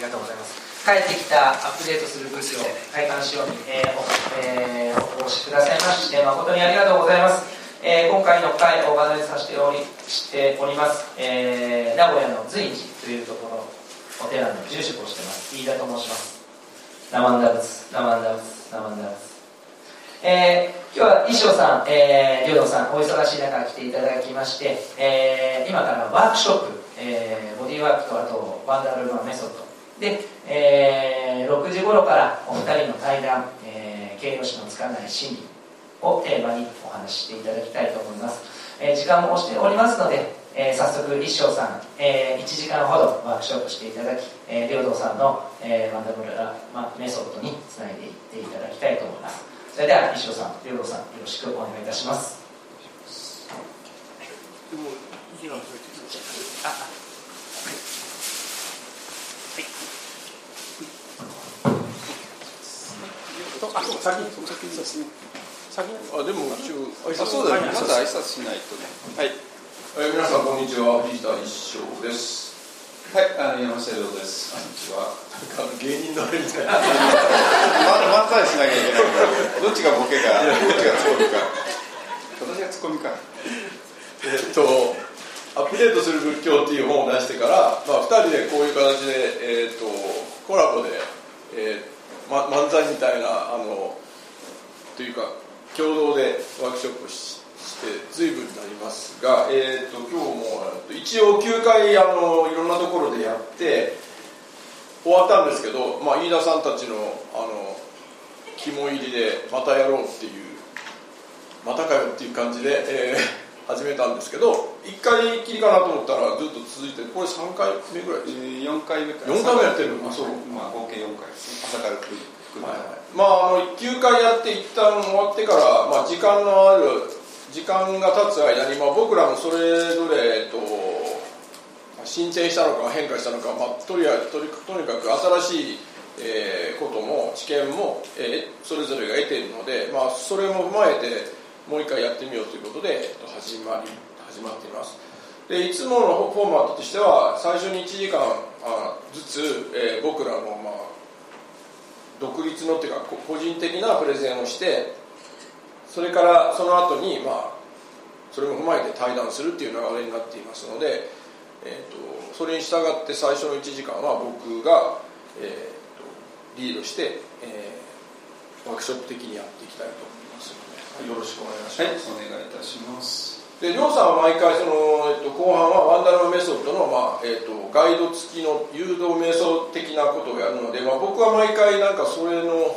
りがとうございます。帰ってきたアップデートする仏教体感しように、お越しくださいまして誠にありがとうございます。今回の会をお話しさせております、名古屋の随寺というところお寺の住職をしています飯田と申します。ナマンダ仏。今日は衣装さん、領土さんお忙しい中来ていただきまして、今からワークショップ、ボディーワークとあとワンダールマンメソッドで、6時頃からお二人の対談、形容詞のつかない心理をテーマにお話ししていただきたいと思います。時間も押しておりますので、早速衣装さん、1時間ほどワークショップしていただき、領土さんの、ワンダールメソッドにつないでいっていただきたいと思います。それでは衣装さん、領土さんよろしくお願いいたします。 でもそうだよね。また挨拶しないとね。はい。皆さんこんにちは。藤田一生です。はい、山下亮です。こんにちは。芸人のあれみたいな。漫才しなきゃいけないから。どっちがボケか、どっちがツッコミか。私がツッコミか。 アップデートする仏教っていう本を出してから、2人でこういう形で、コラボで、漫才みたいなというか共同でワークショップして随分になりますが、今日も一応9回いろんなところでやって終わったんですけど、飯田さんたちの肝入りでまたやろうっていうまたかよっていう感じで、始めたんですけど1回きりかなと思ったらずっと続いてこれ3回目ぐらいです、 4回目か 4回目やってるの、そう、 合計4回ですね。朝から来る、 9回やって一旦終わってから、時間が経つ間に、僕らもそれぞれ進展したのか変化したのか、とにかく新しい、ことも知見も、それぞれが得ているので、それも踏まえてもう一回やってみようということで、始まっています。でいつものフォーマットとしては最初に1時間ずつ、僕らの、独立のっていうか個人的なプレゼンをして、それからその後に、それも踏まえて対談するっていう流れになっていますので、それに従って最初の1時間は僕が、リードして、ワークショップ的にやっていきたいと思いますので、よろしくお願いします。 はい、お願いいたします。 でりょうさんは毎回後半はワンダルメソッドの、ガイド付きの誘導瞑想的なことをやるので、僕は毎回なんかそれの、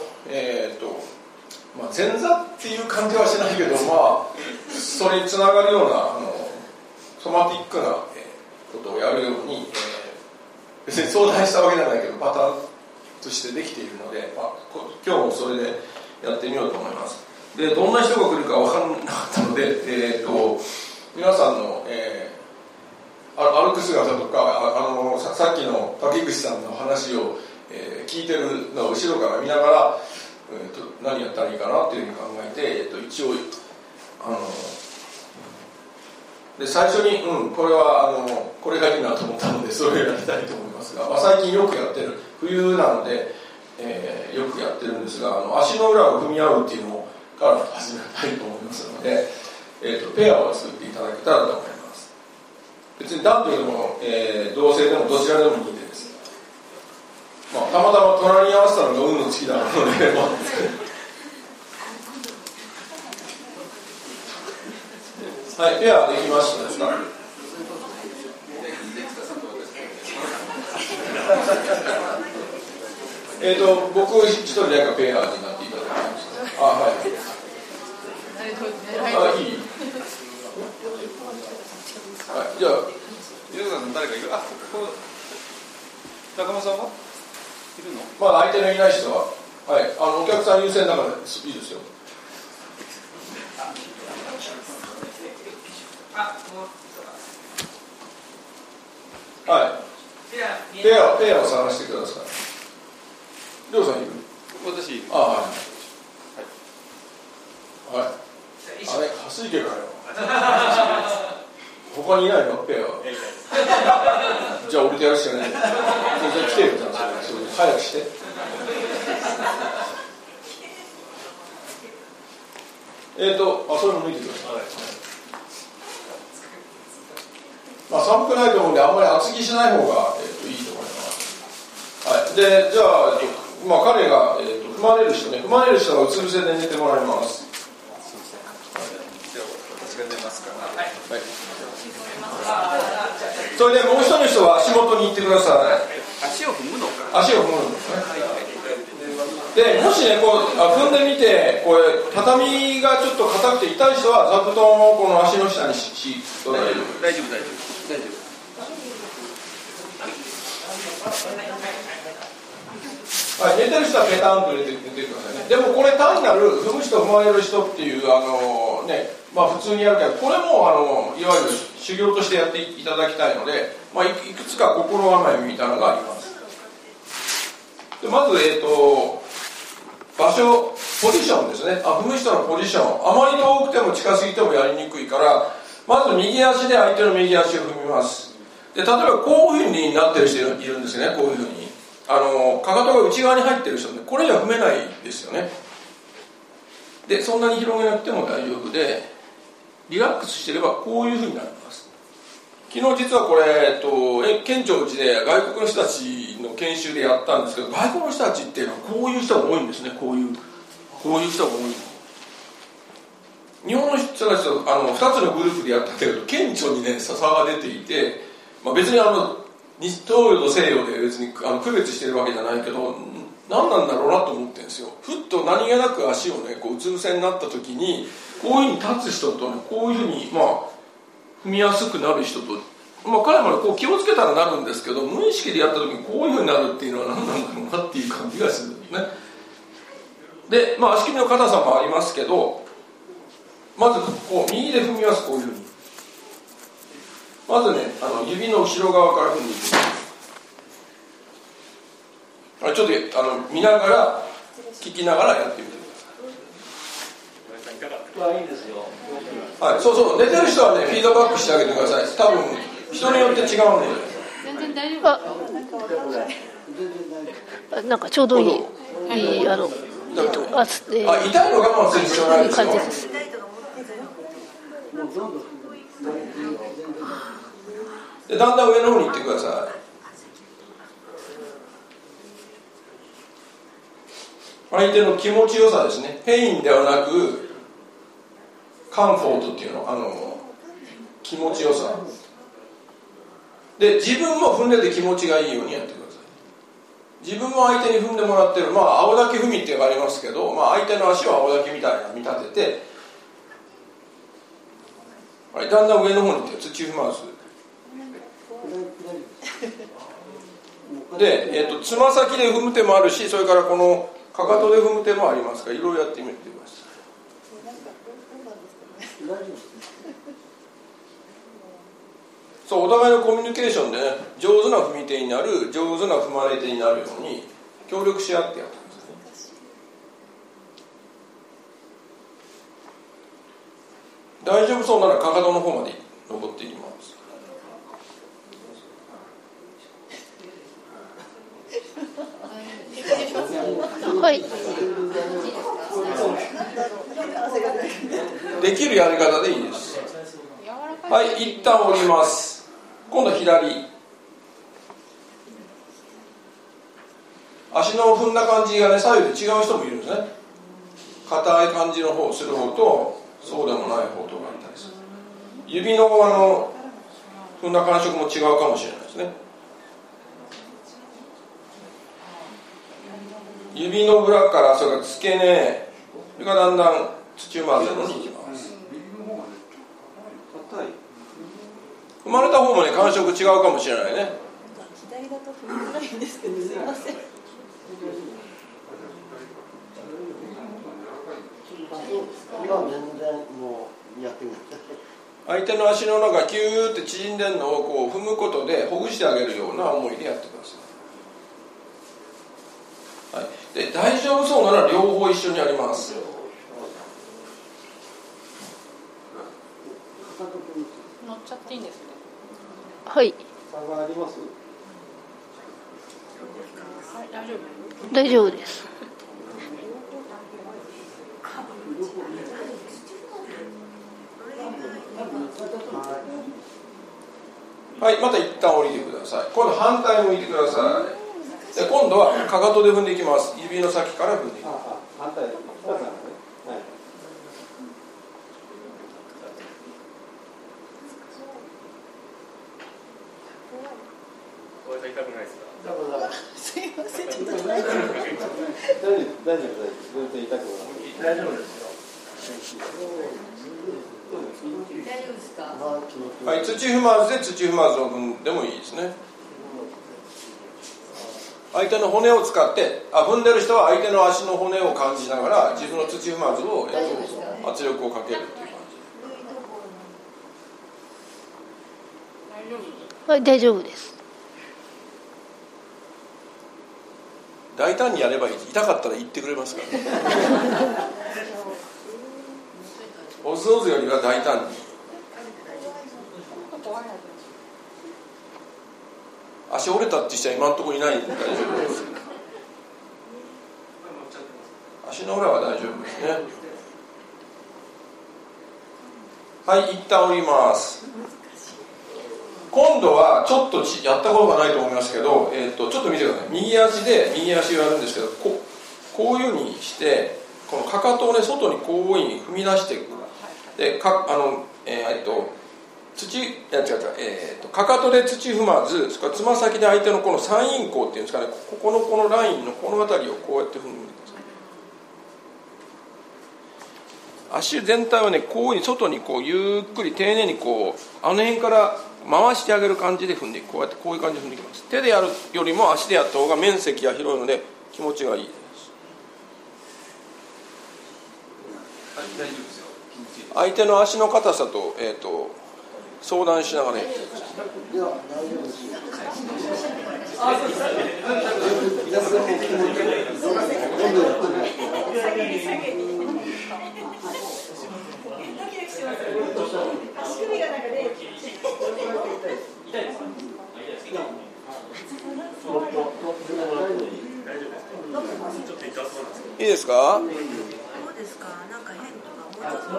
前座っていう感じはしないけど、それにつながるようなソマティックなことをやるように、別に相談したわけじゃないけどパターンとしてできているので、今日もそれでやってみようと思います。でどんな人が来るか分からなかったので、皆さんの、歩く姿とかさっきの竹口さんの話を、聞いてるのを後ろから見ながら、何やったらいいかなというふうに考えて、一応で最初に、これがいいなと思ったのでそれをやりたいと思いますが、最近よくやってる冬なので、よくやってるんですが、足の裏を踏み合うっていうのをから始めたいと思いますので、ペアを作っていただけたらと思います。別に男女でも、同性でもどちらでもいいです。たまたま隣に合わせたのが運の尽きだので、はい、ペアできましたですか？僕一人だけペアになっていただきました。はい。いい。はい、じゃあ、 皆さん誰かいる？中間さんはいるの？ 相手のいない人は、はい、お客さん優先だからいいですよ。はい。ペアを探してください。りょうさんいる？ 私。 はい。はい。あれ、蓮池かよ。 他にいないのペアじゃあ俺とやるしかないじゃあ来てよじゃあ早くしてそれも抜いてください、まあ、寒くないと思うんであんまり厚着しない方が、いいと思います、はい、でじゃあ、まあ、彼が、踏まれる人はうつ伏せで寝てもらいます。私が寝ますから、はいはい、それでもう一人の人は足元に行ってください。 足を踏むのか。 足を踏むんですね。でもしねこう踏んでみてこれ畳がちょっと硬くて痛い人は座布団をこの足の下に敷いて大丈夫。はい、寝てる人はペタンと寝てくださいね。でもこれ単なる踏む人踏まれる人っていうね、まあ普通にやるけどこれもいわゆる修行としてやっていただきたいので、まあ、いくつか心構えみたいなのがあります。でまず場所ポジションですね。踏む人のポジションあまり遠くても近すぎてもやりにくいからまず右足で相手の右足を踏みます。で例えばこういうふうになってる人いるんですよね。こういうふうにかかとが内側に入ってる人ねこれじゃ踏めないですよね。でそんなに広げなくても大丈夫でリラックスしてればこういうふうになります。昨日実はこれ県庁寺で外国の人たちの研修でやったんですけど外国の人たちっていうのはこういう人が多いんですね。こういう人が多い。日本の人たちと2つのグループでやったけど顕著にね差が出ていて、まあ、別に東洋と西洋で別に区別してるわけじゃないけど何なんだろうなと思ってるんですよ。ふっと何気なく足をねこううつ伏せになった時にこういうふうに立つ人とねこういうふうにまあ踏みやすくなる人と、まあ、彼もこう気をつけたらなるんですけど無意識でやった時にこういうふうになるっていうのは何なんだろうなっていう感じがするんですね。で、まあ、足首の硬さもありますけどまずこう右で踏みます。こういうふうにまずね指の後ろ側から踏んでいきます。ちょっと見ながら聞きながらやってみてください。いいですよ。はい、そう寝てる人はねフィードバックしてあげてください。多分人によって違うんで。 全然大丈夫。なんかちょうどいい。 痛いの我慢する必要ないですよ。でだんだん上の方に行ってください。相手の気持ちよさですね。ペインではなくカンフォートっていうの気持ちよさで自分も踏んでて気持ちがいいようにやってください。自分も相手に踏んでもらってる青抱き踏みっていうのがありますけど、相手の足を青抱きみたいな見立てて、はい、だんだん上の方に行って土踏まずで、つま先で踏む手もあるしそれからこのかかとで踏む手もありますからいろいろやってみてください。そうお互いのコミュニケーションで、ね、上手な踏み手になる上手な踏まれ手になるように協力し合ってやってください。大丈夫そうならかかとの方まで登っていきます。 はい。 できるやり方でいいです。はい、一旦降ります。今度は左。足の踏んだ感じがね左右で違う人もいるんですね。硬い感じの方する方とそうでもない方とかあったりする。指の踏んだ感触も違うかもしれないですね。指の裏からそれから付け根それからだんだん土踏まずのに行きます。踏まれた方もね感触違うかもしれないね。 左だと踏みづらいんですけどすいません。 相手の足の中キューって縮んでるのをこう踏むことでほぐしてあげるような思いでやってください。はい、で大丈夫そうなら両方一緒にやります。 乗っちゃっていいんですね。 はい。 差があります？ はい、大丈夫。 大丈夫です。 はい、また一旦降りてください。今度反対向いてください。で今度はかかとで踏んでいきます。指の先から踏んでいきます。 反対。 痛くないですか？ すいません、ちょっと大丈夫。全然痛くない。 大丈夫ですよ。 大丈夫ですか？ はい、土踏まずで土踏まずを踏んでもいいですね。相手の骨を使って踏んでる人は相手の足の骨を感じながら自分の土踏まずを圧力をかけるっていう感じ。 はい、大丈夫です。 大胆にやればいい。痛かったら言ってくれますからね。オズオズよりは大胆に。足折れたって人は今のところいないんで大丈夫です。足の裏は大丈夫ですね。はい、一旦折ります。今度はちょっとやったことがないと思いますけど、ちょっと見てください。右足で右足をやるんですけど、こういうふうにしてこのかかとをね外にこういうふうに踏み出していく。でかかとで土踏まず、それからつま先で相手のこの三陰交っていうんですかね、このラインのこの辺りをこうやって踏んでください。足全体をねこういうふうに外にこうゆっくり丁寧にこうあの辺から回してあげる感じで踏んでいく。こうやってこういう感じで踏んでいきます。手でやるよりも足でやった方が面積が広いので気持ちがいいです。 はい、大丈夫ですよ。 相手の足の硬さと、相談しながらやってください。いいですか？ どうですか？なんか変とかもうちょっと。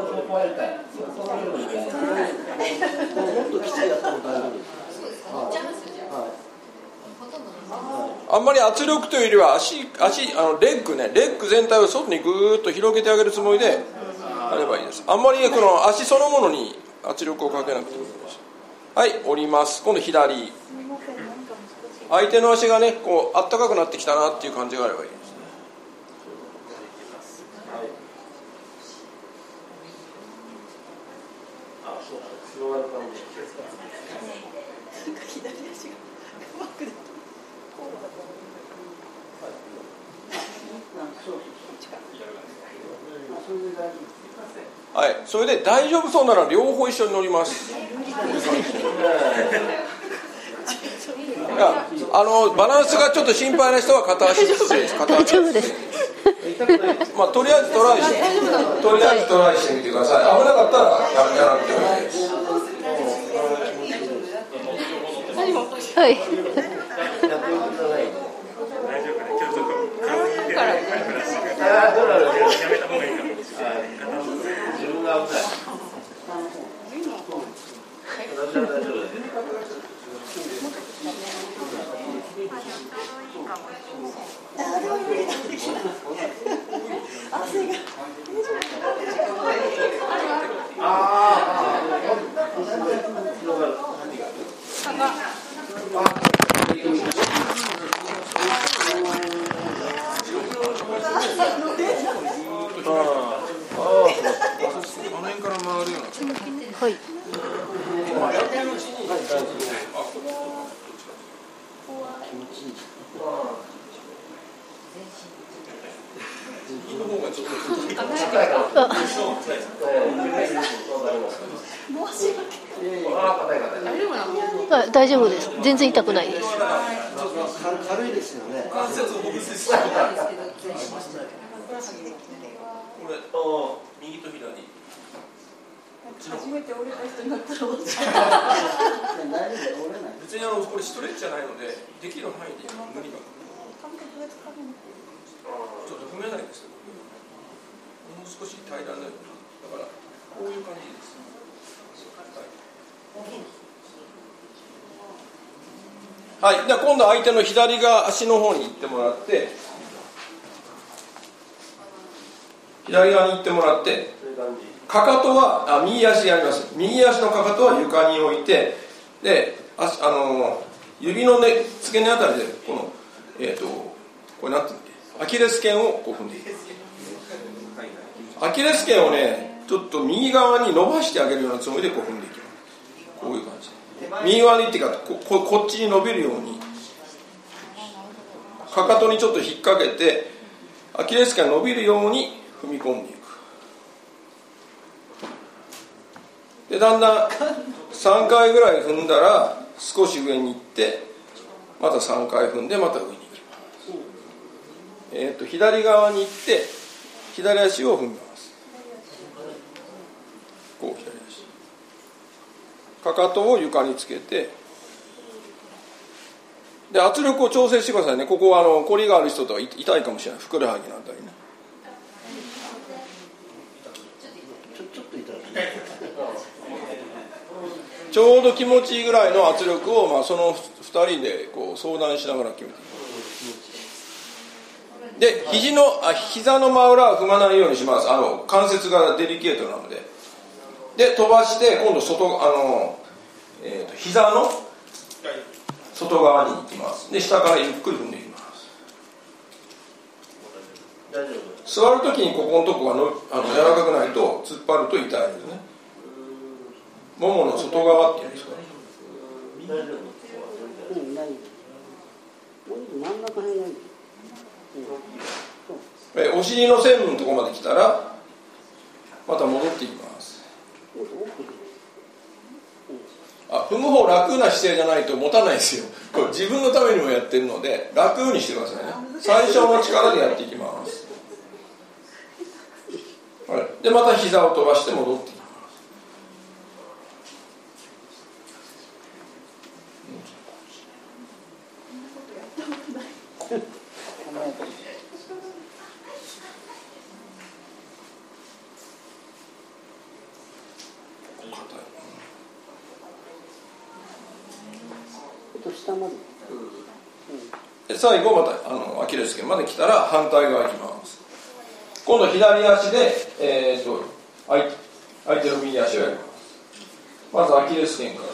あんまり圧力というよりはレッグ全体を外にぐーっと広げてあげるつもりでやればいいです。あんまりこの足そのものに圧力をかけなくてもいいです。はい、折ります。今度左。相手の足がねこうあったかくなってきたなっていう感じがあればいいですね。はい、それで大丈夫そうなら両方一緒に乗ります。バランスがちょっと心配な人は片足失礼です。片足です。まあとりあえずトライしてみてください。危なかったらやらなくてもいいです。 はい。はい。大丈夫です。全然痛くないです。 軽いですよね。 右と左。 初めて折れた人になったら落ちちゃ別にこれストレッチじゃないのでできる範囲で無理がちょっと踏めないですけど、もう少し平らなように、だからこういう感じです。はい、じゃあ今度は相手の左側足の方に行ってもらって、左側に行ってもらって、かかとは右足やります。右足のかかとは床に置いて、で指の付け根あたりでこのこれなんていうんだっけ、アキレス腱をこう踏んでいく。アキレス腱をね、ちょっと右側に伸ばしてあげるようなつもりでこう踏んでいきます。こういう感じ。右側にっていうか こっちに伸びるように、かかとにちょっと引っ掛けてアキレス腱が伸びるように踏み込んでいく。でだんだん3回ぐらい踏んだら少し上に行ってまた3回踏んでまた上に行きます。左側に行って左足を踏みます。こう左足、かかとを床につけて、で圧力を調整してくださいね。ここはコリがある人とは痛いかもしれない。ふくらはぎのあたりね。ちょうど気持ちいいぐらいの圧力を、その2人でこう相談しながら決めていく。で膝の真裏は踏まないようにします。関節がデリケートなので。で飛ばして今度膝の外側に行きます。で下からゆっくり踏んでいきます。座るときにここのとこが柔らかくないと突っ張ると痛いですね。ももの外側っていうんですかね。お尻の線のところまで来たらまた戻っていきます。踏む方楽な姿勢じゃないと持たないですよ。これ自分のためにもやってるので楽にしてくださいね。最小の力でやっていきます。でまた膝を飛ばして戻っていきます。で最後またアキレス腱まで来たら反対側行きます。今度左足で、相手の右足をやります。まずアキレス腱から。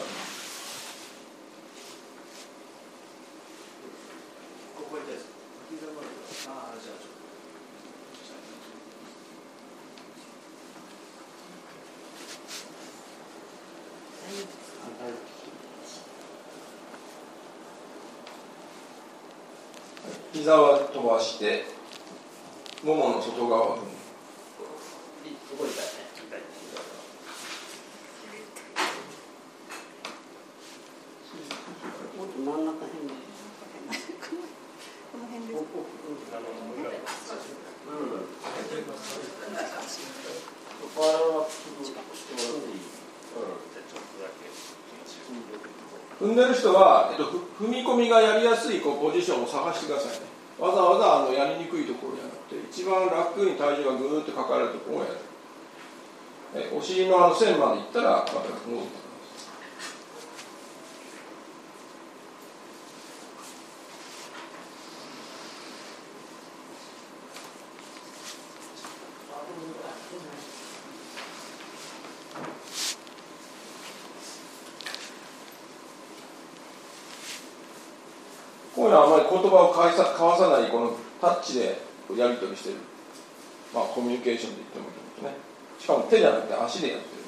膝は飛ばしてももの外側を踏む。踏んでる人は、踏み込みがやりやすいポジションを探してくださいね。わざわざやりにくいところじゃなくて、一番楽に体重がぐーっとかかるところをやる。お尻の線までいったらまた戻ってきます。こういうのはあまり言葉を交わさないこのタッチでやり取りしている、コミュニケーションで言ってもいいですね。しかも手じゃなくて足でやってる。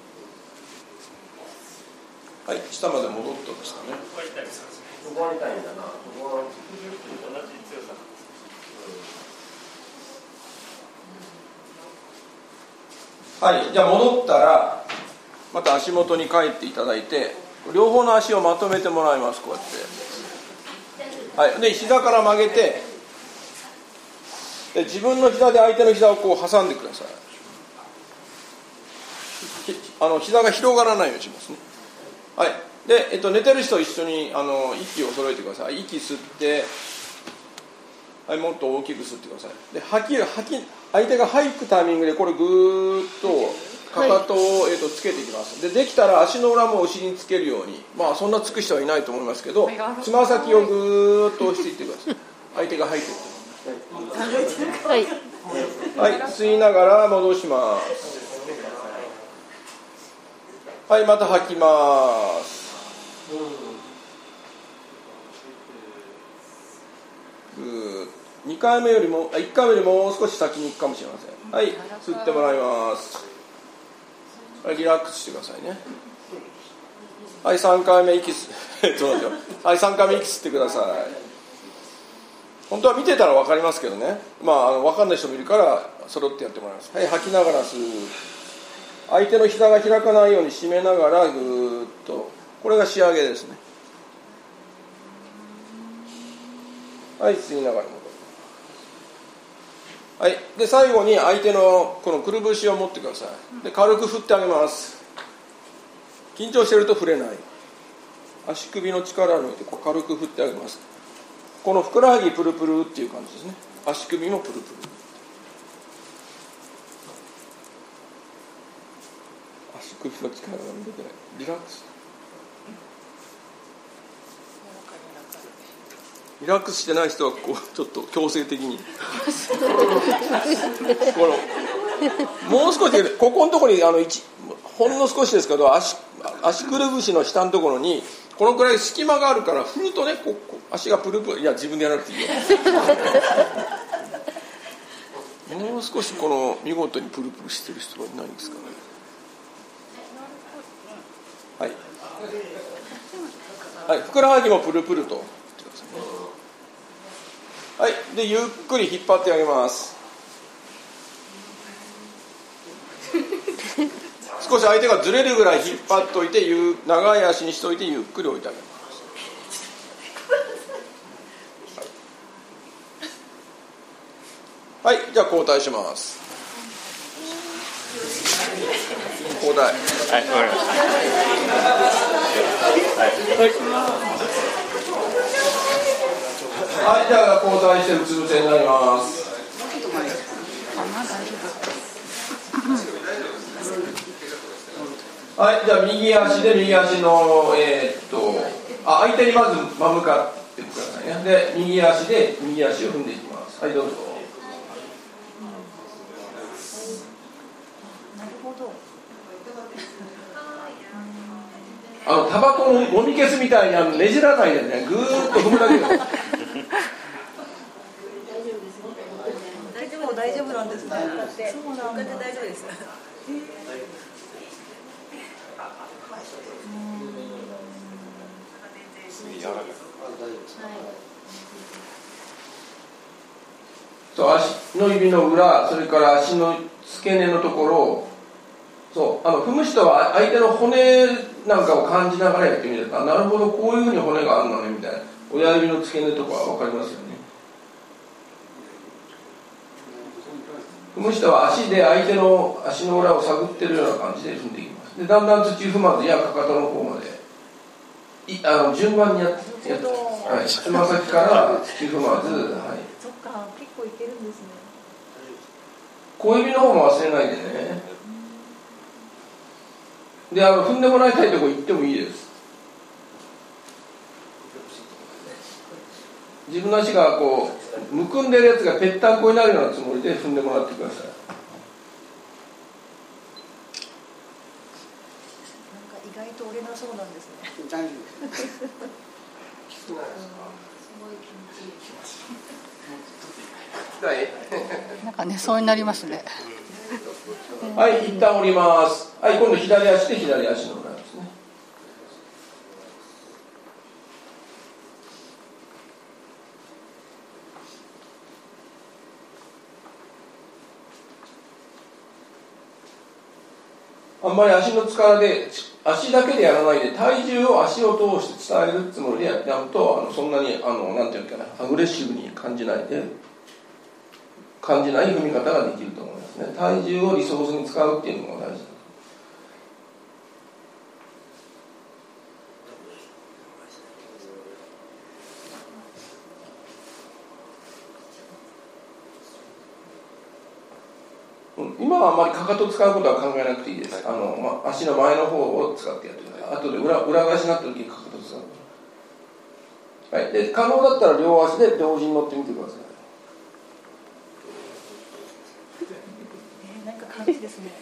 はい、下まで戻ってましたね。 そこは痛いんだな。そこは同じ強さ。 はい、じゃあ戻ったらまた足元に帰っていただいて、両方の足をまとめてもらいます。こうやって、はい、で膝から曲げて、で自分の膝で相手の膝をこう挟んでください。 膝が広がらないようにしますね。はい。で、寝てる人一緒に息を揃えてください。息吸って、はい、もっと大きく吸ってください。で、相手が吐くタイミングでこれぐーっとかかとを、つけていきます。できたら足の裏もお尻につけるように、まあそんなつく人はいないと思いますけど、つま先をぐーっと押していってください。相手が吐いてると。 はい。 はい、吸いながら戻します。はい、また吐きます。2回目よりも1回目よりもう少し先に行くかもしれません。はい、吸ってもらいます。はい、リラックスしてくださいね。はい、3回目息吸はい、3回目息吸ってください。本当は見てたら分かりますけどね、分かんない人もいるから揃ってやってもらいます。はい、吐きながら吸う。相手の膝が開かないように締めながらぐーっと、これが仕上げですね。はい、吸いながら戻る。はい、で最後に相手のこのくるぶしを持ってください。で軽く振ってあげます。緊張してると振れない。足首の力を抜いてこう軽く振ってあげます。このふくらはぎプルプルっていう感じですね。足首もプルプル。足首の力が抜けてない。リラックス。リラックスしてない人はこうちょっと強制的にもう少しここのところにほんの少しですけど足くるぶしの下のところにこのくらい隙間があるから振るとね足がプルプル、いや自分でやらなくていいよもう少しこの見事にプルプルしてる人はいないんですかね。はい、はい、ふくらはぎもプルプルとはい、でゆっくり引っ張ってあげます。少し相手がずれるぐらい引っ張っておいて長い足にしておいてゆっくり置いてあげます。はい、じゃあ交代します。交代。はい、わかりました。はい、じゃあ交代してうつ伏せになります。はい、じゃあ右足で右足の相手にまず真向かってくださいね。で右足で右足を踏んでいきます。はい、どうぞ。タバコのもみ消すみたいにねじらないでね、ぐーっと踏むだけで大丈夫なんですね。そうなんだ。大丈夫です。 そう、足の指の裏、それから足の付け根のところ、そう踏む人は相手の骨なんかを感じながらやってみると、なるほどこういうふうに骨があるのねみたいな、親指の付け根とかは分かりますよね。踏む人は足で相手の足の裏を探ってるような感じで踏んでいきます。でだんだん土踏まずやかかとの方まで順番にやって、はい、つま先から土踏まず、はい、 そっか、結構いけるんですね。 小指の方も忘れないでね。で踏んでもらいたいところ行ってもいいです。自分の足がこうむくんでるやつがぺったんこになるようなつもりで踏んでもらってください。 なんか意外と折れなそうなんですね。大丈夫です。すごい気持ちいい。 なんか寝そうになりますね。 はい、一旦降ります。はい、今度左足で左足の裏ですね。あんまり足の力で足だけでやらないで体重を足を通して伝えるつもりでやるとそんなになんていうかな、アグレッシブに感じない踏み方ができると思いますね。体重をリソースに使うっていうのが大事だ。 今はあまりかかとを使うことは考えなくていいです。足の前の方を使ってやってください。あとで裏返しになった時にかかとを使う。はい、で可能だったら両足で同時に乗ってみてください。 なんか軽いですね。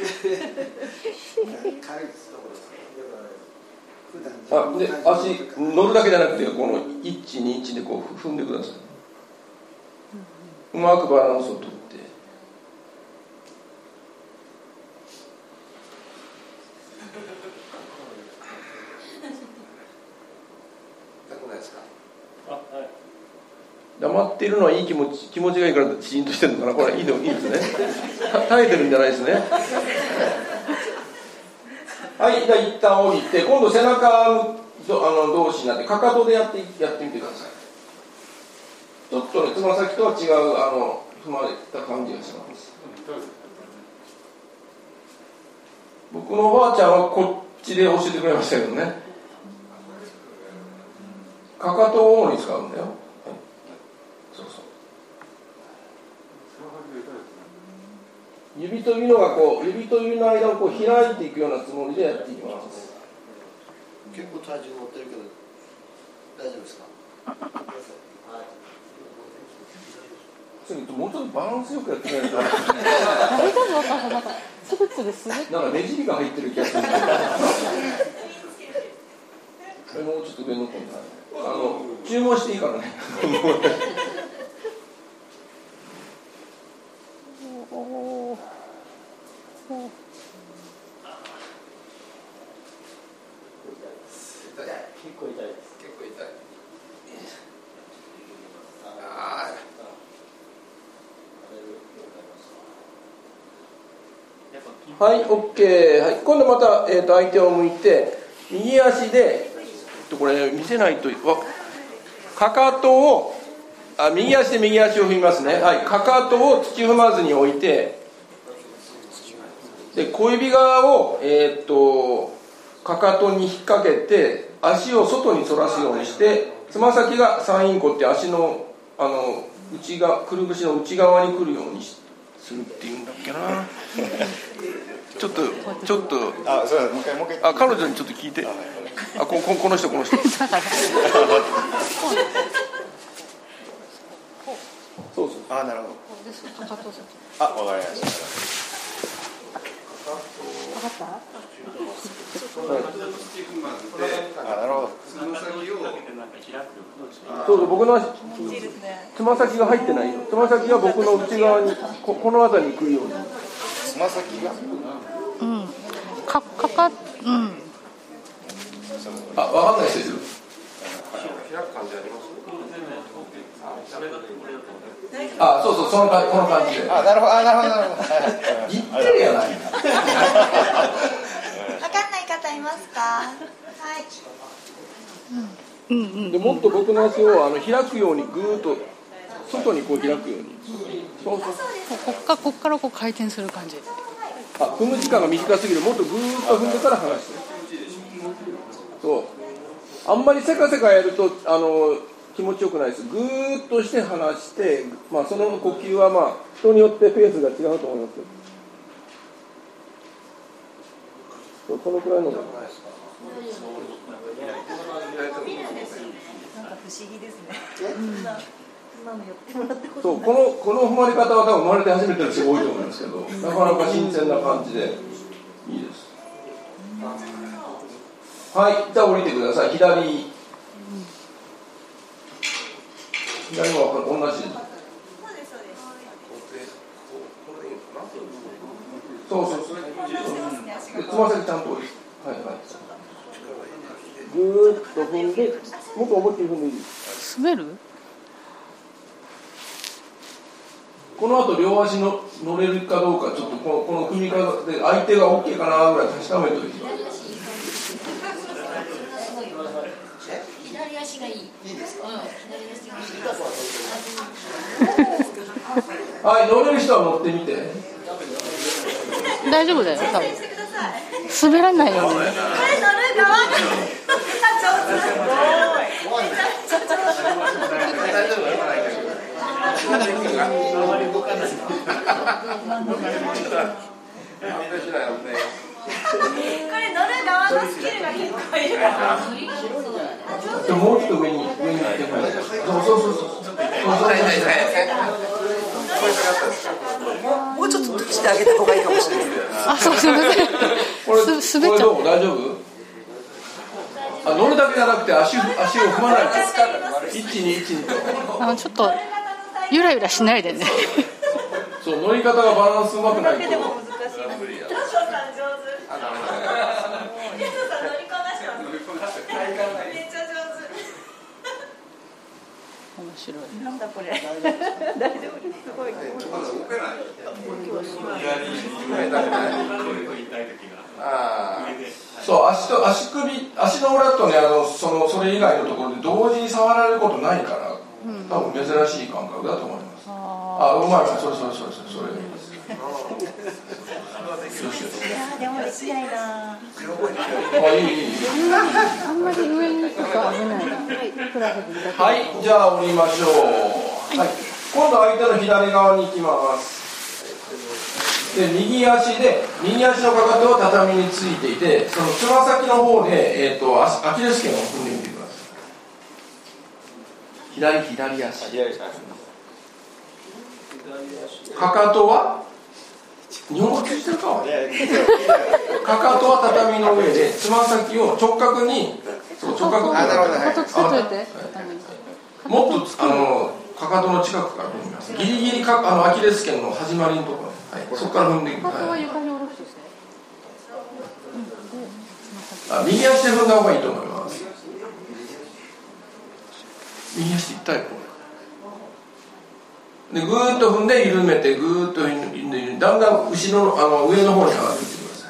で足乗るだけじゃなくてこの1、2、1でこう踏んでください。うまくバランスをとって。黙っているのはいい気持ちがいいからチーンとしてるのかな。これいいですね。耐えてるんじゃないですね。はい、じゃあ一旦降りて、今度背中同士になってかかとでやってみてください。ちょっとね、つま先とは違う踏まれた感じがします。僕のおばあちゃんはこっちで教えてくれましたけどね。かかとを主に使うんだよ。はい、そうそう。指と指の間をこう開いていくようなつもりでやっていきます。 結構体重乗ってるけど大丈夫ですか？ もうちょっとバランスよくやってくれないと。 大丈夫かな。なんかつぶつぶする。 なんかねじりが入ってる気がする。もうちょっと上の方に注文していいからね。 結構痛いです。 結構痛い。はい、OK。はい、今度また、相手を向いて右足で、これ見せないとかかとを右足で右足を踏みますね。はい、かかとを土踏まずに置いて、で小指側をかかとに引っ掛けて足を外に反らすようにして、つま先が三陰交って足の内側、くるぶしの内側に来るようにするっていうんだっけな。ちょっとそうだ、もう一回彼女にちょっと聞いて。この人そうなるほど。わかりました。 分かった？ なるほど。 そう僕のつま先が入ってないよ。つま先が僕の内側にこの辺りに来るように。 つま先が。 うん。うん。 わかんない人いる。 開く感じあります？ そうこの感じで。 なるほど。 言ってるやない。 分かんない方いますか？はい。 でもっと僕の足を開くようにぐーっと外にこう開くように。そう。 こっからこう回転する感じ。 踏む時間が短すぎる。もっとぐーっと踏んでから離して。そう。あんまりせかせかやると気持ちよくないです。ぐーっとして離して、その呼吸は人によってペースが違うと思います。このくらいの。なんか不思議ですね。 そうこの踏まれ方は多分生まれて初めての人が多いと思いますけど、なかなか新鮮な感じでいいです。はい、じゃあ降りてください。左も同じです。そうつま先ちゃんとぐーっと踏んで、もっと思いっきり踏んでいい。 滑る？ この後両足乗れるかどうか、ちょっとこの踏み方で相手が OK かなぐらい確かめておいて。 左足がいい。いいですか？ はい、乗れる人は乗ってみて。 大丈夫だよ、多分。滑らないよね。 これ乗る側が上手。 ですか。 これ乗る側のスキルが結構いるから。 もうちょっと上に行ってください。 もうちょっとしてあげた方がいいかもしれない。 あ、そう、すみません。 これどう？大丈夫？乗るだけじゃなくて足を踏まないと。一にと。 ちょっとゆらゆらしないでね。 そう、乗り方がバランスうまくないと。 上手。上手。乗りこなしてます。めっちゃ上手。 面白い。 なんだこれ。大丈夫です。すごい。 そう、足の裏とね、それ以外のところで同時に触られることないから、多分珍しい感覚だと思います。うまい、それ。 でもできないな。 いい。 あんまり上に行くと危ないな。 はい、じゃあ降りましょう。はい、今度相手の左側に行きます。で、右足のかかとは畳についていて、そのつま先の方で、アキレス腱を踏んでみてください。左足。かかとは日本語聞いてるか。かかとは畳の上で、つま先を直角に、直角に。もっとかかとの近くから踏みます。ギリギリアキレス腱の始まりのところ、はい、そこから踏んでいきます。右足で踏んだ方がいいと思います。右足痛い。でぐーっと踏んで緩めて、ぐーっと踏んでだんだん後ろの上の方に上がっていってくださ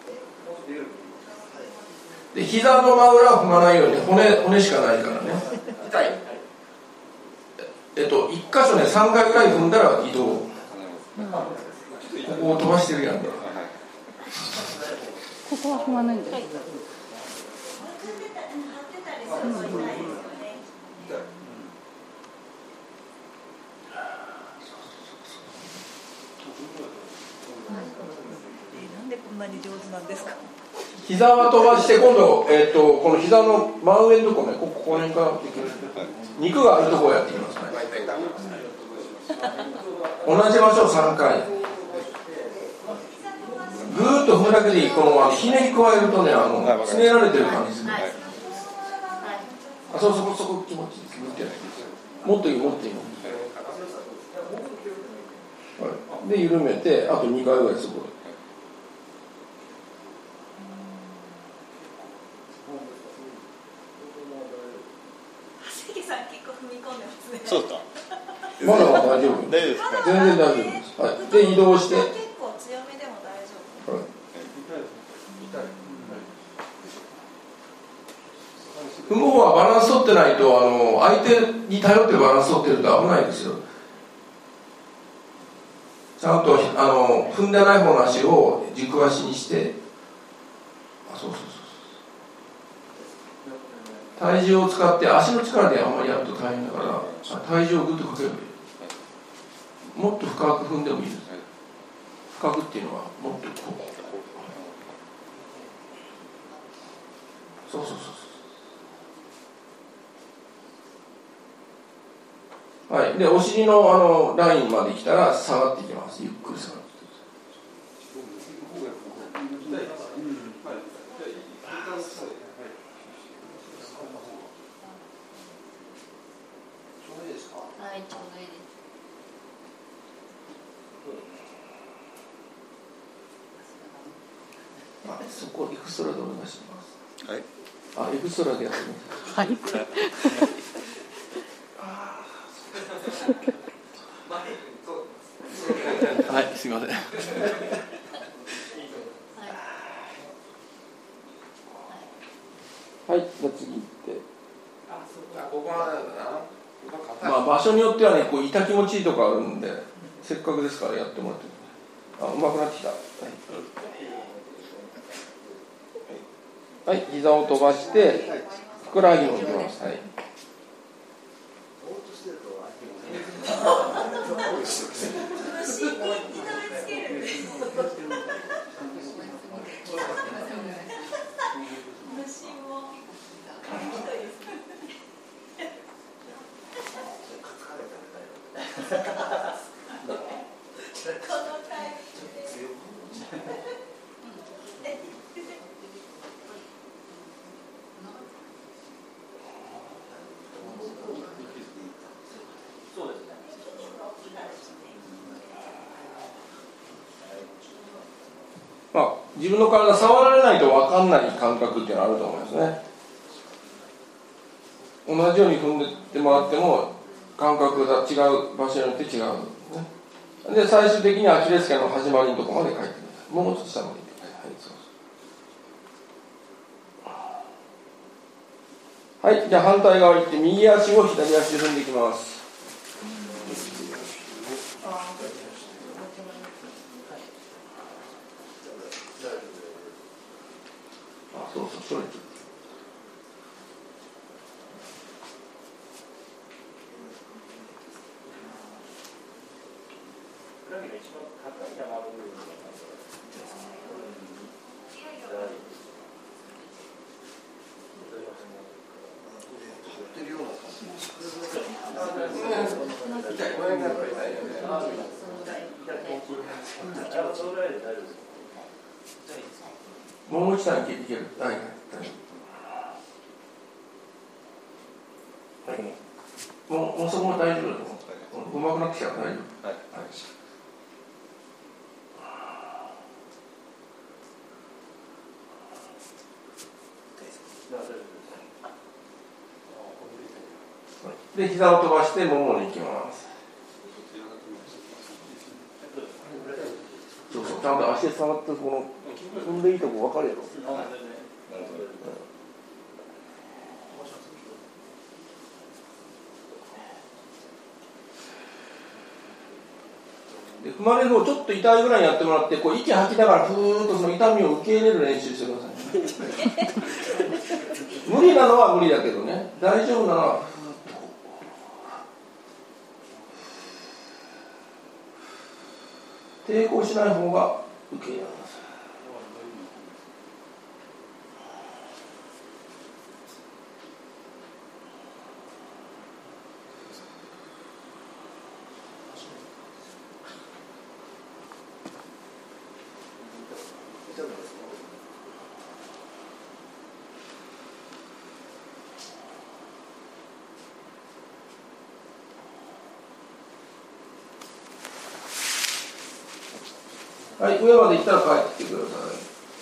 い。で膝の真裏を踏まないように、骨しかないからね。1箇所ね、3回ぐらい踏んだら移動。ここを飛ばしてるやん。 ここは踏まないんだよ。 なんでこんなに上手なんですか。 膝は飛ばして、今度、この膝の真上のところね、ここら辺から肉があるところをやっていきますね。同じ場所を3回。ぐーっと踏むだけでいい。このひねり加えるとね、つねられてる感じする。そこ気持ちいいです。もっといい。で緩めて、あと2回ぐらいそこで。 そうか。 まだ大丈夫。全然大丈夫です。はい。で移動して。 結構強めでも大丈夫。 はい。踏む方はバランス取ってないと、相手に頼ってバランス取ってると危ないですよ。ちゃんと踏んでない方の足を軸足にして、そう。体重を使って足の力であんまりやると大変だから、体重をぐっとかければいい。もっと深く踏んでもいいです。深くっていうのはもっとこう。そう。はい。でお尻のラインまで来たら下がっていきます。ゆっくり下がって。 はい、ちょうどいいです。 そこエクストラでお願いします。 はい。 エクストラでやってみます。はい。はい、すみません。はい、じゃあ次行って。 ここは場所によってはね、こう痛気持ちいいとこあるんで、せっかくですからやってもらって。うまくなってきた。はい、膝を飛ばして、ふくらはぎもいきます。はい。 まあ、自分の体触られないと分かんない感覚っていうのはあると思いますね。同じように踏んでってもらっても感覚が違う場所によって違う、ね、で最終的にアキレス腱の始まりのところまで書いてください。もうちょっと下までいってください。はい、じゃあ反対側行って右足を左足で踏んでいきます。そうそう、それもう一段いける。はい、もうそこも大丈夫だと思う。うまくなってきたら大丈夫。はい。で、膝を飛ばしてももに行きます。そうそう、ちゃんと足で触ってこの踏んでいいとこ分かるやろ。で踏まれるのをちょっと痛いぐらいにやってもらって、こう息吐きながらふーっとその痛みを受け入れる練習してください。無理なのは無理だけどね、大丈夫なのは抵抗しない方が受け入れられます。はい、上まで行ったら帰ってきてください。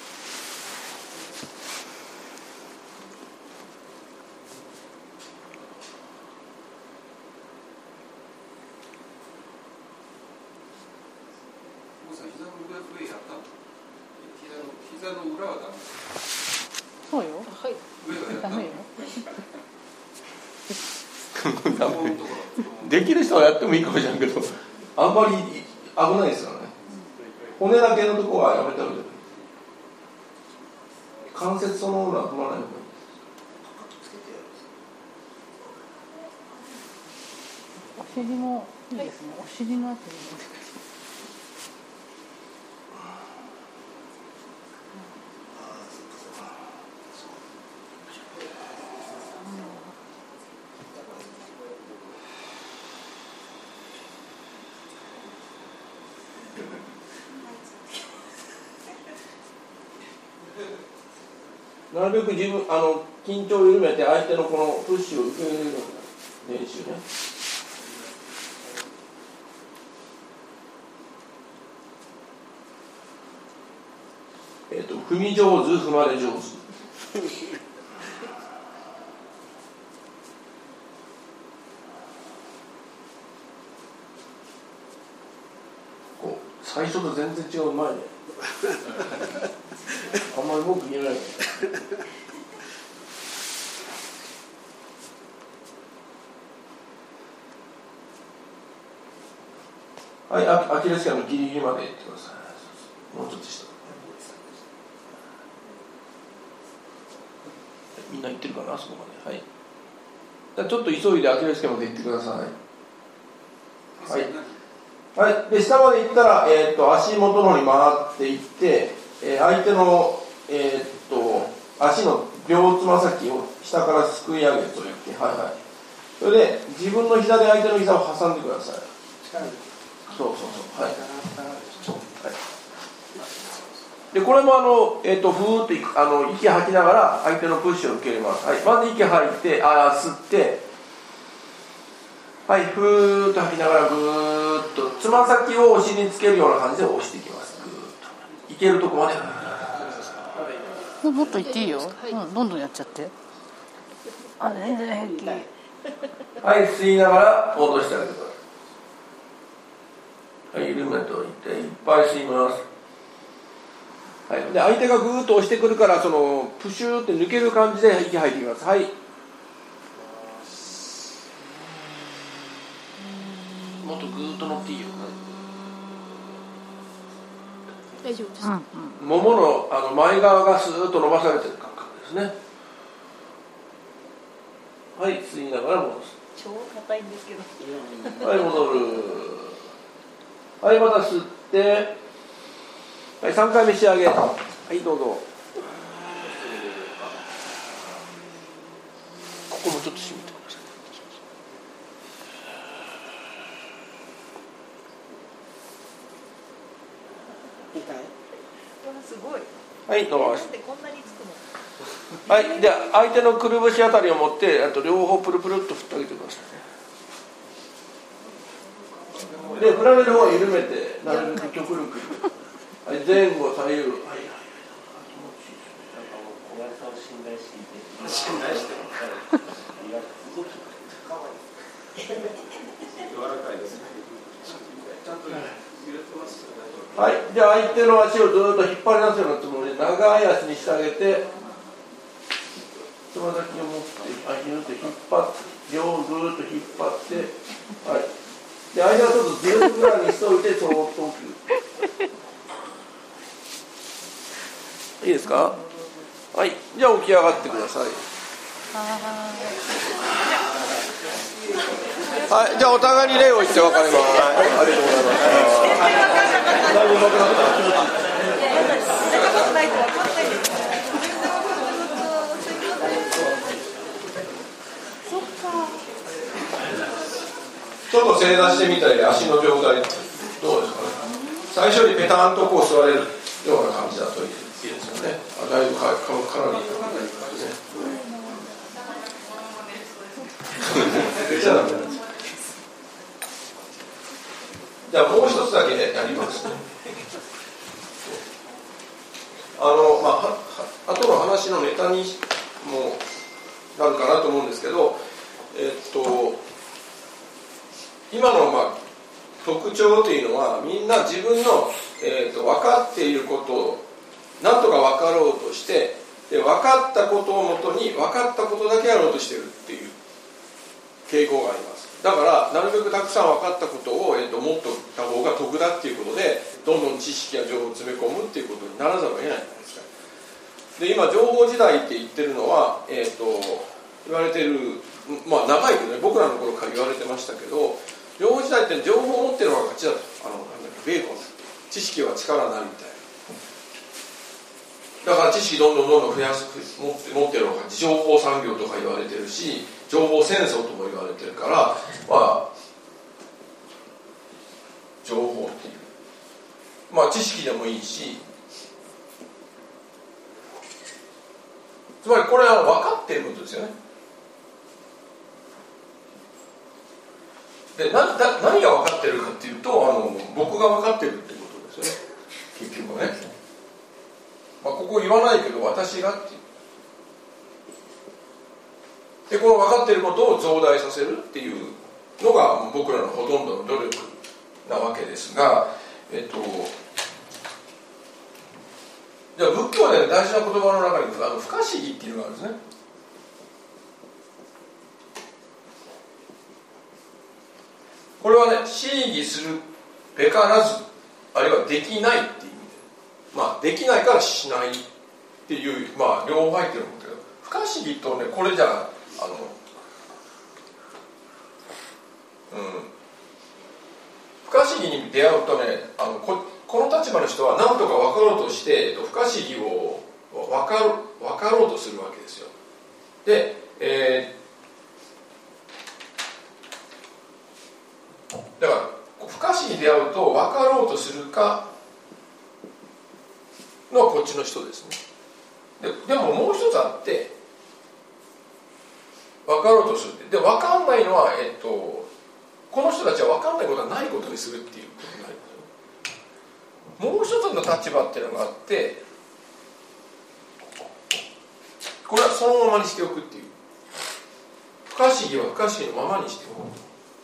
膝の裏はダメ。 そうよ。はい。ダメよ。 できる人はやってもいいかもしれないけど、あんまり危ないですからね。骨だけのところはやめてあげて。関節そのものは踏まない方がいい。 お尻もいいですね。お尻のあたりも。 なるべく自分緊張を緩めて相手のこのプッシュを受け入れるような練習ね。踏み上手、踏まれ上手。こう最初と全然違う前ね。あんまり僕言えない。はい、アキレス腱のギリギリまで行ってください。もうちょっと下。みんな行ってるかな、そこまで。はい。ちょっと急いでアキレス腱まで行ってください。はい。 はい、で下まで行ったら、足元の方に回っていって、相手の、足の両つま先を下からすくい上げといって、はいはい、それで自分の膝で相手の膝を挟んでください。そうそうそう、はい、はい、でこれもふーっと息吐きながら相手のプッシュを受け入れます。はい、まず息吐いて、吸って、はい、ふーっと吐きながらぐーっとつま先をお尻につけるような感じで押していきます。ぐーっといけるとこまで。 もっと言っていいよ、どんどんやっちゃって。全然平気。 はい、吸いながら戻してあげてください。はい、緩めておいていっぱい吸います。はい、で相手がぐーっと押してくるから、そのプシューって抜ける感じで息吐いていきます。はい、もっとぐーっと乗っていいよ。 大丈夫です。 ももの前側がスーッと伸ばされてる感覚ですね。はい、吸いながら戻す。 超硬いんですけど。 はい、戻る。はい、また吸って、はい、3回目仕上げ。はい、どうぞ。ここもちょっと締めてください。 痛い。すごい。 はい、伸ばして。 こんなにつくの。 はい、で相手のくるぶしあたりを持って、両方プルプルっと振ってあげてくださいね。で、振られる方は緩めて、なるべく極力。はい、前後左右。はいはい。気持ちいいですね。 なんかもう小林さんを信頼していて。信頼してる。動き可愛い。柔らかいですね。ちゃんと揺れてますよね。 はい、じゃあ相手の足をずっと引っ張り出すようなつもりで長い足にしてあげて、つま先を持ってひゅっと引っ張って、両をずっと引っ張って、はい、で間はちょっとずれるぐらいにしておいて、そーっと起きる。いいですか。はい、じゃあ起き上がってください。はい、じゃあお互いに礼を言って別れます。ありがとうございます。だいぶ上手くなったら気持ちいい。ちょっと正座してみたり、足の状態どうですかね。最初にペタンとこう座れるような感じだといいですよね。だいぶかなりじゃあダメなんです。じゃあもう一つだけやります。後の話のネタにもなるかなと思うんですけど、今の特徴というのは、みんな自分の、分かっていることを何とか分かろうとして、で分かったことをもとに分かったことだけやろうとしているっていう傾向があります。だからなるべくたくさん分かったことを、持っとった方が得だっていうことで、どんどん知識や情報を詰め込むっていうことにならざるを得ないじゃないですか。で今情報時代って言ってるのは、言われてる、長いけどね、僕らの頃から言われてましたけど、情報時代って情報を持ってるのが勝ちだと、ベーコン知識は力なりみたいな。だから知識どんどん増やす持ってるのが情報産業とか言われてるし、情報戦争とも言われてるから、情報っていう、知識でもいいし、つまりこれは分かっていることですよね。で何が分かってるかっていうと、僕が分かってるってことですよね、結局はね。ここ言わないけど私がっていうで、この分かっていることを増大させるっていうのが僕らのほとんどの努力なわけですが、じゃあ仏教で大事な言葉の中に不可思議っていうのがあるんですね。これはね、思議するべからず、あるいはできないっていう意味で、できないからしないっていう、両方入ってるんだけど、不可思議とね、これじゃ不可思議議に出会うとね、この立場の人は何とか分かろうとして、不可思議を分かろうとするわけですよ。で、だから不可思議に出会うと分かろうとするかのはこっちの人ですね。でももう一つあって、分かろうとするって、で分かんないのは、この人たちは分かんないことはないことにするっていうことになりますよね。もう一つの立場っていうのがあって、これはそのままにしておくっていう、不可思議は不可思議のままにしておく。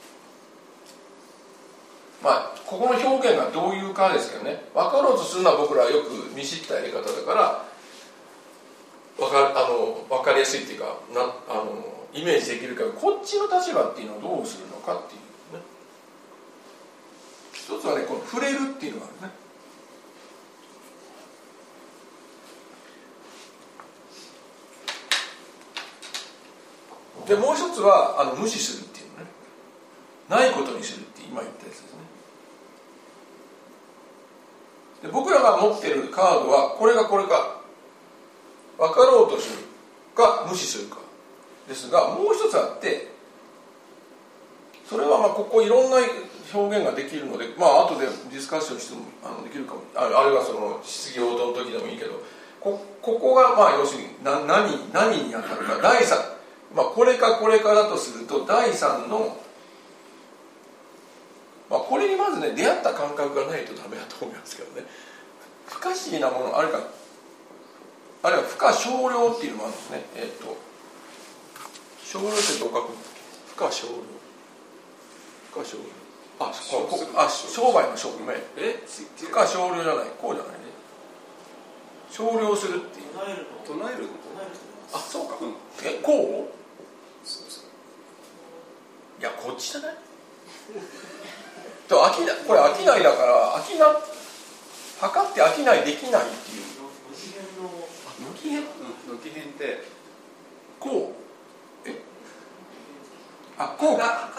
ここの表現がどういうかですけどね、分かろうとするのは僕らはよく見知ったやり方だから分かりやすいっていうかイメージできるけど、こっちの立場っていうのはどうするのかっていうね。一つはね、この触れるっていうのがあるね。でもう一つは無視するっていうのね、ないことにするって今言ったやつですね。で僕らが持っているカードはこれか分かろうとするか無視するかですが、もう一つあって、それはここいろんな表現ができるので、後でディスカッションしてもできるかも、あるいはその質疑応答の時でもいいけど、ここが要するに何に当たるか、第三、これかだとすると第三の、これにまずね出会った感覚がないとダメだと思いますけどね。不可思議なものあるいは不可少量っていうのもあるんですね。少量ってどう書くんだっけ。不可少量。商売の商名。不可少量じゃない。こうじゃないね。少量するっていう。 唱える。 そうか。こう？いや、こっちじゃない？これ商いだから測って商いできないっていう。 軒変ってこうこうか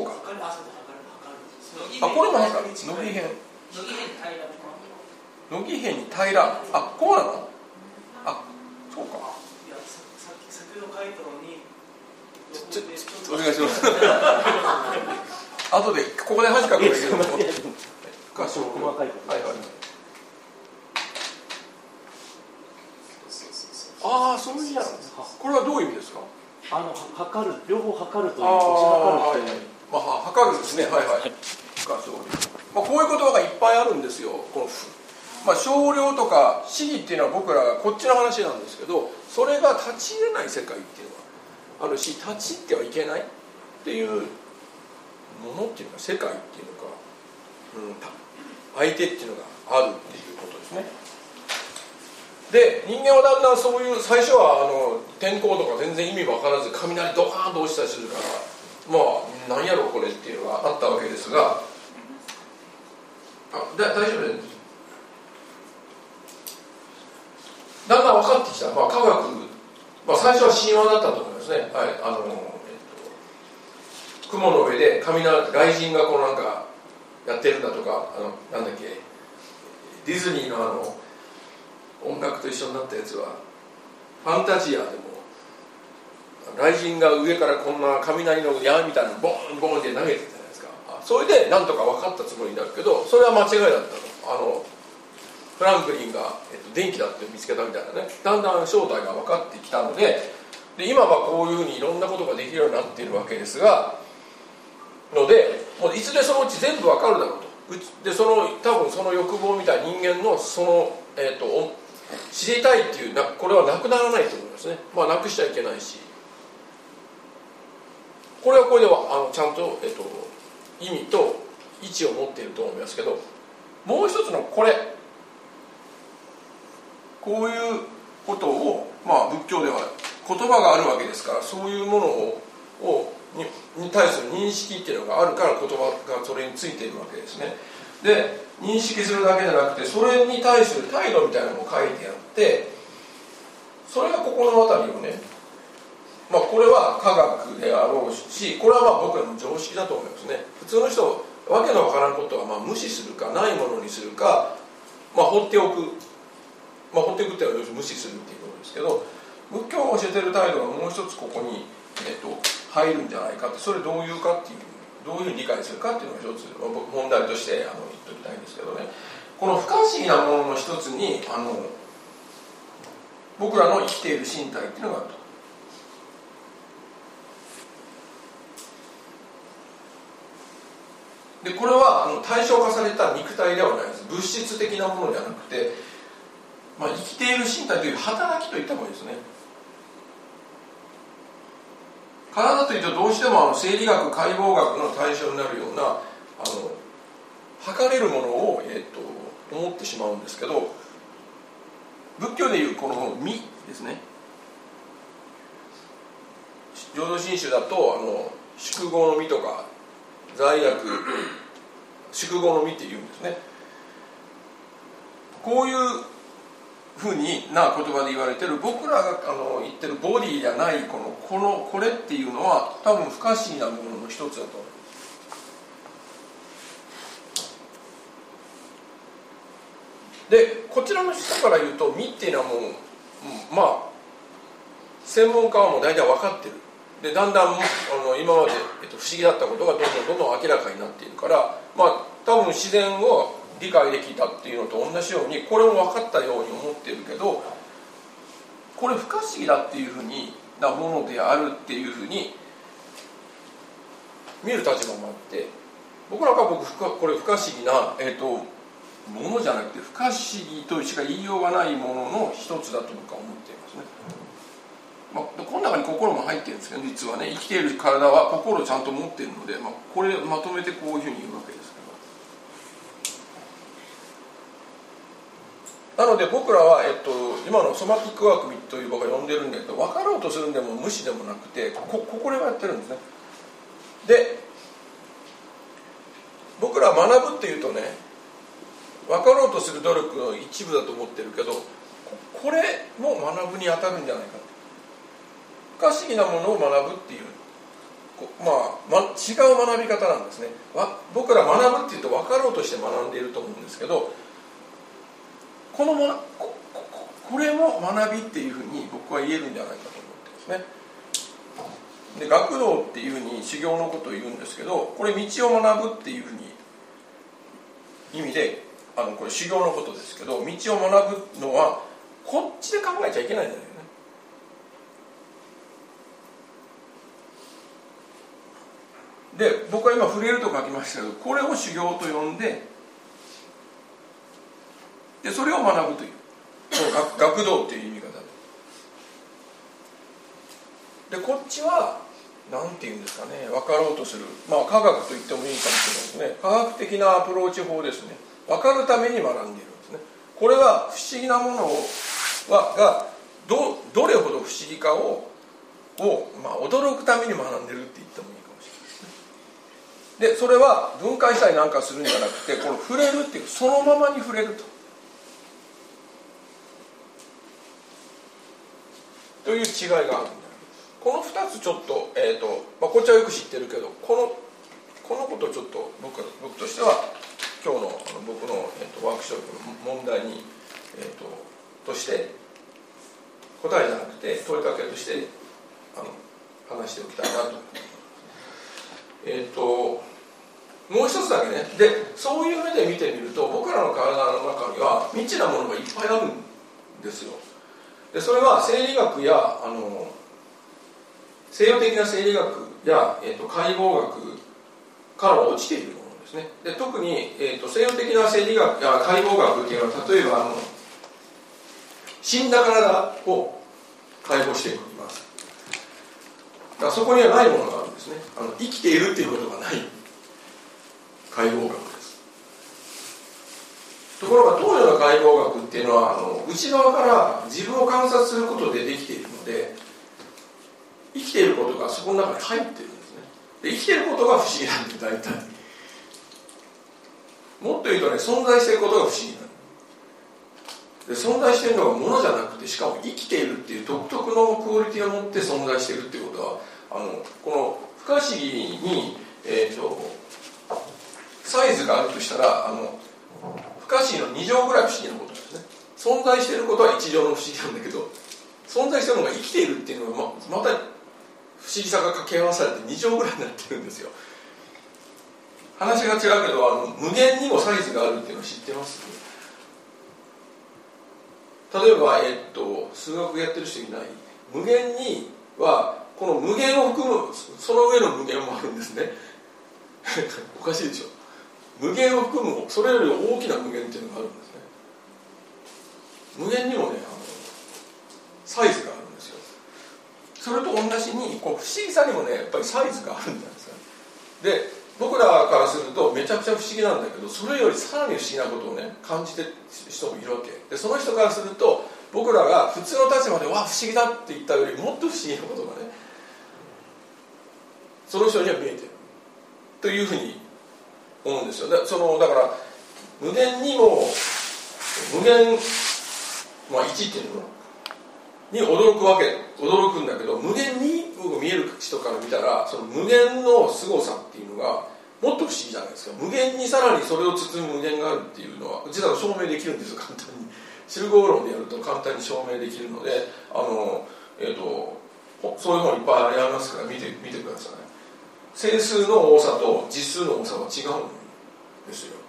これも測る。軒変に平ら。こうなの？そうか。 先ほど書いたのにお願いします後でここで恥かくんだけど深少量。そういう意味なんですか。これはどういう意味ですか。 測る、両方測るという、測るという、 測るですね。深少量。こういう言葉がいっぱいあるんですよ。この少量とか思議っていうのは僕らがこっちの話なんですけど、それが立ち入れない世界っていうのがあるし、立ち入ってはいけないっていうものっていうか、世界っていうのか、相手っていうのがあるっていうことですね。で人間はだんだんそういう、最初は天候とか全然意味分からず雷ドカーンと落ちたりするから、何やろうこれっていうのがあったわけですが、大丈夫です。だんだん分かってきた。科学、最初は神話だったと思いますね。雲の上で雷がこうなんかやってるんだとか、なんだっけ、ディズニーの音楽と一緒になったやつはファンタジアでも雷神が上からこんな雷の矢みたいなのボンボンって投げてたじゃないですか。それでなんとか分かったつもりになるけど、それは間違いだったの。フランクリンが、電気だって見つけたみたいなね、だんだん正体が分かってきたので、今はこういうふうにいろんなことができるようになっているわけですが、もういずれそのうち全部分かるだろうと。で多分その欲望みたいな人間の知りたいっていうこれはなくならないと思いますね。なくしちゃいけないし、これはこれではちゃんと、意味と位置を持っていると思いますけど、もう一つのこういうことを、仏教では言葉があるわけですから、そういうものに対する認識っていうのがあるから言葉がそれについているわけですね。で認識するだけじゃなくて、それに対する態度みたいなのも書いてあって、それがここのあたりをね、これは科学であろうし、これは僕らの常識だと思いますね。普通の人わけのわからんことは無視するかないものにするか、放っておく、放っておくっていうのは無視するっていうことですけど、仏教を教えてる態度がもう一つここに、入るんじゃないかって、それどういうかっていう、どういうふうに理解するかっていうのが一つ問題として言っておきたいんですけどね、この不可思議なものの一つに僕らの生きている身体っていうのがあると。でこれは対象化された肉体ではないです。物質的なものじゃなくて、生きている身体という働きといった方がいいですね。体というとどうしても生理学解剖学の対象になるような測れるものを、思ってしまうんですけど、仏教でいうこの身ですね、浄土真宗だと宿業の身とか罪悪宿業の身っていうんですね。こういうふうな言葉で言われてる、僕らが言ってるボディじゃないこれっていうのは多分不可思議なものの一つだと思います。でこちらの人から言うと身っていうのはもう専門家はもう大体分かってる。でだんだん今まで、不思議だったことがどんどん明らかになっているから、多分自然を理解できたっていうのと同じように、これも分かったように思ってるけど、これ不可思議だっていうふうなものであるっていうふうに見る立場もあって、僕らがこれ不可思議な、ものじゃなくて不可思議としか言いようがないものの一つだと僕は思っていますね。この中に心も入ってるんですけど、実はね、生きている体は心をちゃんと持っているので、これまとめてこういうふうに言うわけですけど、なので僕らは、今のソマティックワークという僕が呼んでるんだけど、分かろうとするんでも無視でもなくて、これをやってるんですね。で僕らは学ぶっていうとね、分かろうとする努力の一部だと思ってるけど、これも学ぶに当たるんじゃないか。不可思議なものを学ぶっていう、違う学び方なんですね。僕ら学ぶっていうと分かろうとして学んでいると思うんですけど、これも学びっていうふうに僕は言えるんじゃないかと思ってますね。で学道っていうふうに修行のことを言うんですけど、これ道を学ぶっていうふうに意味でこれ修行のことですけど、道を学ぶのはこっちで考えちゃいけないんだよね。で僕は今触れると書きましたけど、これを修行と呼んで、それを学ぶという、学道という意味方で、こっちは何て言うんですかね、分かろうとする、科学と言ってもいいかもしれないですね。科学的なアプローチ法ですね。分かるために学んでいるんですね。これは不思議なものがどれほど不思議かを驚くために学んでるって言ってもいいかもしれないですね。でそれは分解したりなんかするんじゃなくて、この触れるっていう、そのままに触れるという違いがあるんだ。この2つちょっと、こっちはよく知ってるけど、このことをちょっと僕としては今日の僕の、ワークショップの問題に、として答えじゃなくて問いかけとして話しておきたいなと思います。もう一つだけね。でそういう目で見てみると、僕らの体の中には未知なものがいっぱいあるんですよ。でそれは生理学や西洋的な生理学や、解剖学から落ちているものですね。で特に、西洋的な生理学や解剖学っていうのは、例えば死んだ体を解剖しています。だからそこにはないものがあるんですね。生きているっていうことがない解剖学です。ところが東洋の解剖学っていうのは内側から自分を観察することでできているので、生きていることがそこの中に入っているんですね。で生きていることが不思議なんで、大体もっと言うとね、存在していることが不思議なんで、存在しているのがものじゃなくて、しかも生きているっていう独特のクオリティを持って存在しているっていうことは、この不可思議に、 サイズがあるとしたら不可思議の2乗ぐらい不思議なことなんですね。存在していることは1乗の不思議なんだけど、存在しているのが生きているっていうのはまた不思議さが掛け合わされて2乗ぐらいになってるんですよ。話が違うけど無限にもサイズがあるっていうのを知ってます？例えば、数学やってる人いない？無限にはこの無限を含むその上の無限もあるんですね。おかしいでしょ。無限を含むそれより大きな無限っていうのがあるんですね。無限にもねサイズがあるんですよ。それと同じに不思議さにもねやっぱりサイズがあるんですよ。で僕らからするとめちゃくちゃ不思議なんだけど、それよりさらに不思議なことをね感じてる人もいるわけで、その人からすると僕らが普通の立場でわ不思議だって言ったよりもっと不思議なことがねその人には見えてるというふうに思うんですよ。だから無限にも無限、1っていうのに驚くんだけど、無限に僕見える人から見たらその無限の凄さっていうのがもっと不思議じゃないですか。無限にさらにそれを包む無限があるっていうのは実は証明できるんですよ。簡単に集合論でやると簡単に証明できるのでそういう本いっぱいありますから見てください。整数の多さと実数の多さは違うんですよ。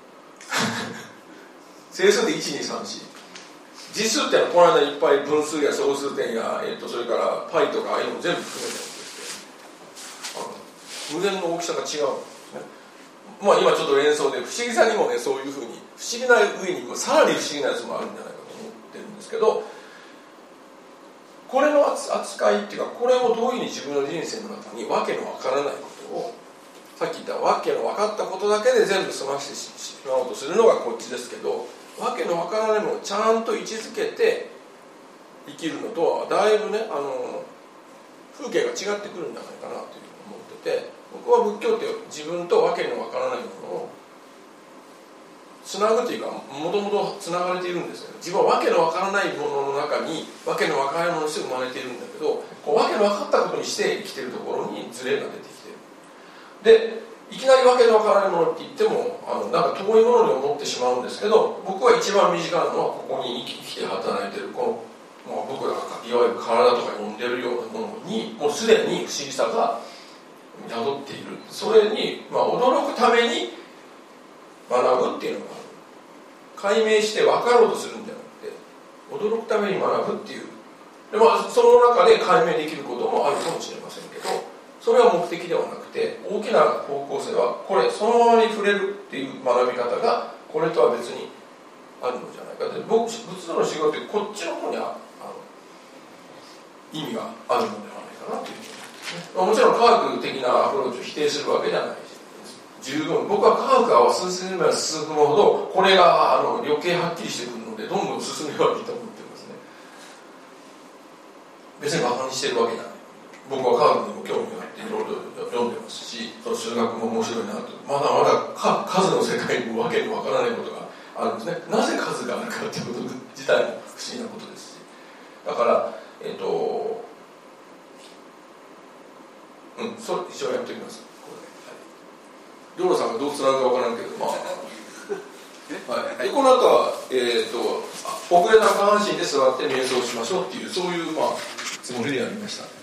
整数で1234、実数ってのはこの間いっぱい分数や小数点や、それから π とかああいうのも全部含めてるんですけど、無限の大きさが違うんですね。今ちょっと連想で不思議さにもねそういうふうに不思議な上にさらに不思議なやつもあるんじゃないかと思ってるんですけど、これの扱いっていうかこれをどういうふうに自分の人生の中にわけのわからないことをさっき言ったわけの分かったことだけで全部済ましてしまおうとするのがこっちですけど、わけのわからないものをちゃんと位置づけて生きるのとはだいぶね風景が違ってくるんじゃないかなというふうに思ってて、僕は仏教って自分とわけのわからないものをつなぐというかもともとつながれているんですよ。自分はわけのわからないものの中にわけのわからないものとして生まれているんだけど、わけのわかったことにして生きているところにズレが出てきている。でいきなりわけのわからないものって言ってもなんか遠いものに思ってしまうんですけど、僕は一番身近なのはここに生きて働いているこの、僕らがいわゆる体とか呼んでるようなものにもうすでに不思議さが宿っている。それに、驚くために学ぶっていうのがある。解明して分かろうとするんじゃなくて驚くために学ぶっていうで、その中で解明できることもあるかもしれませんけど、それは目的ではなくて大きな方向性はこれそのままに触れるっていう学び方がこれとは別にあるのじゃないかで、僕仏道の仕事ってこっちの方に意味があるのではないかなというふうに思いますね。もちろん科学的なアプローチを否定するわけではないし、十分僕は科学が進めば進むほどこれが余計はっきりしてくるのでどんどん進めばいいと思ってますね。別にバカにしてるわけじゃない。僕は科学にも興味があっていろいろ読んでますし、数学も面白いなと、まだまだ数の世界にもわけのわからないことがあるんですね。なぜ数があるかということ自体も不思議なことですし、だからそれ一応やっておきます。りょうろさんがどうつなぐかわからんけど、はい、でこの後は、遅れな下半身で座って瞑想しましょうっていうそういうつもりでやりました。